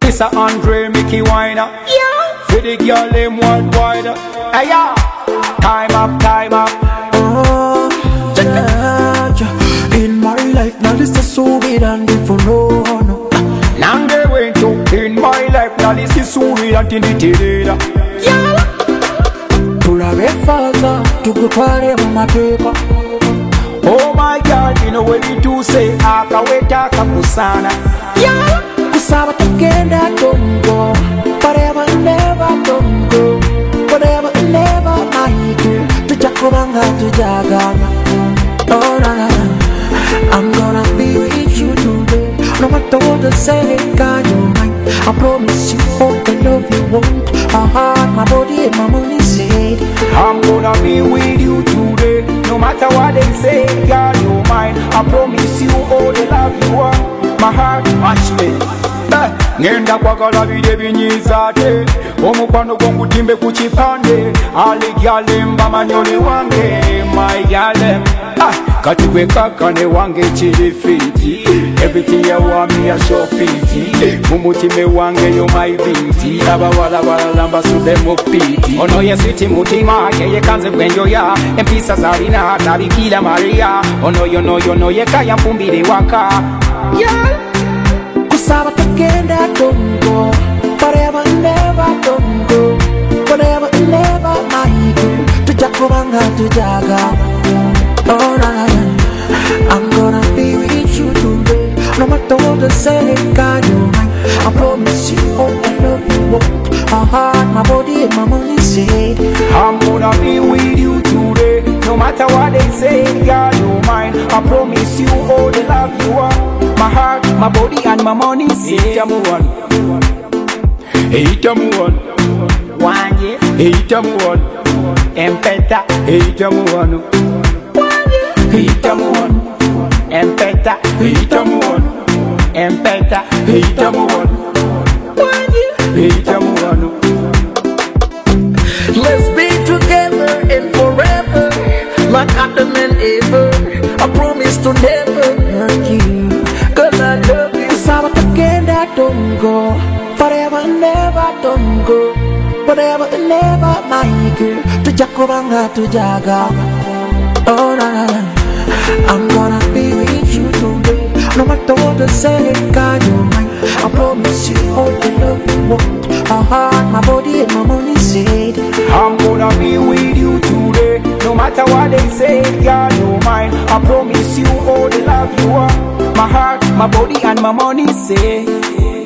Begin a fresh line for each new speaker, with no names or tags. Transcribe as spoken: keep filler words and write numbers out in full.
Mister Andre Mickey Winer. Yeah. For the girl them worldwide. Hey ya. Time up, time up.
Oh, yeah, yeah. In my life, now this is so weird and different. No, no.
Now they went to in my life, now this is so weird and different. Yeah.
Tulare father, to go party on my paper.
Oh my God, you know what you do say, akaweta kakusana.
Yeah. Kusaba tukenda tongo, forever never tongo, forever never my girl. Tujakubanga tujagana. Oh na na na, I'm gonna be with you today. No matter what they say, God you mine. I promise you all the love you want. My heart, my body, and my money said
I'm gonna be with you today. No matter what they say, girl, you mine. I promise you all the love you want. My heart, watch me. Ngenda kwagala bide binyizate omukwano gwangu timbe ku kipande aligyale mbamanyole wange my gyale ah kati gwe kakane wange kirifiti everything you want me a shopiti mumutime wange yo my binti abawala balamba sude mu piti ono yesiti mutima yeye kanze gwenjo ya empisa zalina tabikira Maria ono yo no yo no yekaya mpumbire waka yeah.
Kusaba tukenda tongo, forever never tongo, forever never my girl. Tujakubanga tujaga. Oh na na na, I'm gonna be with you today. No matter what they say, God you mine. I promise you all the love you want. My heart, my body, and my money say
I'm gonna be with you today. No matter what they say, God you mine. I promise you all the love you want. My heart, my body, and my money say Eitamu one, Eitamu one, Wanye, Eitamu one, Empeta, Eitamu one, Eitamu one, Empeta, Eitamu one, Empeta, Eitamu one, Eitamu one.
Let's be together and forever, like Adam and Eva. I promise to never hurt you. Cause I love you. Kusaba tukenda tongo, forever never tongo, forever never my girl. Tujakubanga tujaga. Oh na na na, I'm gonna be with you today. No matter what they say, God you mine. I promise you all the love you want. My heart, my body, and my money said
I'm gonna be with you today. No matter what they say, God you mine. I promise you all the love you want. My heart, my body, and my money say